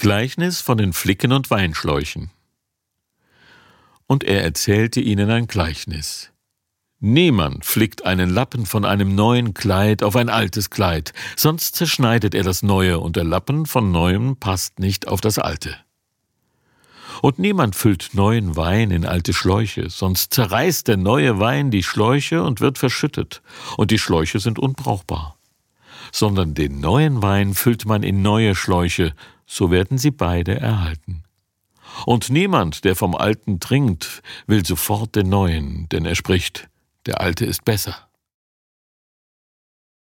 Gleichnis von den Flicken und Weinschläuchen. Und er erzählte ihnen ein Gleichnis. Niemand flickt einen Lappen von einem neuen Kleid auf ein altes Kleid, sonst zerschneidet er das Neue, und der Lappen von Neuem passt nicht auf das Alte. Und niemand füllt neuen Wein in alte Schläuche, sonst zerreißt der neue Wein die Schläuche und wird verschüttet, und die Schläuche sind unbrauchbar. Sondern den neuen Wein füllt man in neue Schläuche, so werden sie beide erhalten. Und niemand, der vom Alten trinkt, will sofort den Neuen, denn er spricht, der Alte ist besser.